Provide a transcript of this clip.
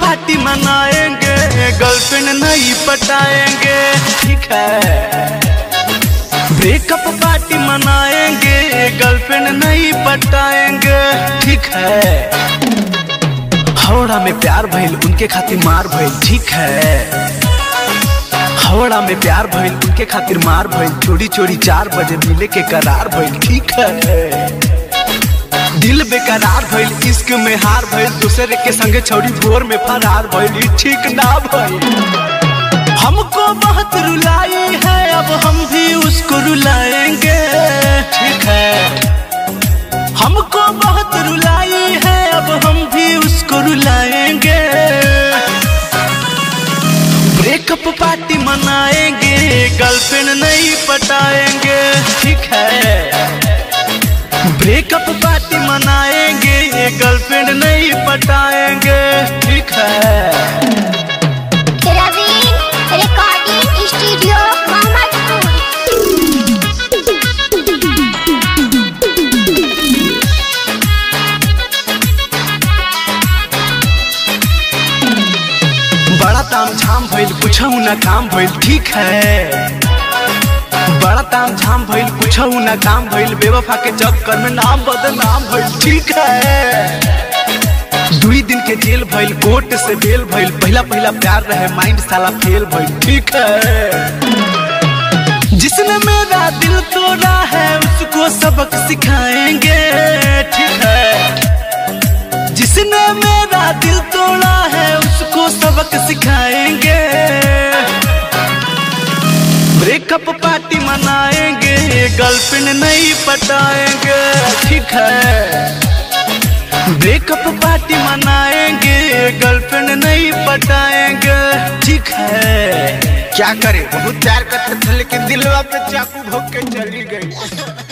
Party मनाएंगे, girlfriend नहीं पटाएंगे, ठीक है। ब्रेकअप पार्टी मनाएंगे, गर्लफ्रेंड नहीं पटाएंगे, ठीक है। हावड़ा में प्यार भइल, उनके खातिर मार भइल, ठीक है। हावड़ा में प्यार भइल, उनके खातिर मार भइल, चोरी चोरी 4 बजे मिले के करार भइल, ठीक है। दिल बेकरार भइल, इश्क में हार भइल, दूसरे के संगे छौड़ी भोर में फरार भइल, ठीक ना भइल। हमको बहुत रुलाई है, अब हम भी उसको रुलाएंगे, ठीक है। हमको बहुत रुलाई है, अब हम भी उसको रुलाएंगे। ब्रेकअप पार्टी मनाएंगे, गर्लफ्रेंड नहीं पटाएंगे, ठीक है। ब्रेकअप पार्टी मनाएंगे, गर्लफ्रेंड नहीं पटाएंगे, ठीक है। Recording studio Mohammadpur. बड़ा ताम झाम भइल, कुछऊ ना काम भइल, ठीक है। बड़ा ताम झाम भइल, कुछऊ ना काम भइल, बेवफा के चक्कर में नाम बदनाम भइल, ठीक है। 2 दिन के जेल भइल, कोर्ट से बेल भइल, पहला प्यार रहे, माइंड साला फेल भइल, ठीक है। जिसने मेरा दिल तोड़ा है, उसको सबक सिखाएंगे, ठीक है। जिसने मेरा दिल तोड़ा है, उसको सबक सिखाएंगे। ब्रेकअप पार्टी मनाएंगे, गर्लफ्रेंड नहीं पटाएंगे, ठीक है। ब्रेकअप पार्टी मनाएंगे, गर्लफ्रेंड नहीं पटाएंगे, ठीक है। क्या करे, बहुत प्यार करते थे लेकिन दिलवा पे चाकू भोंक के चली गई।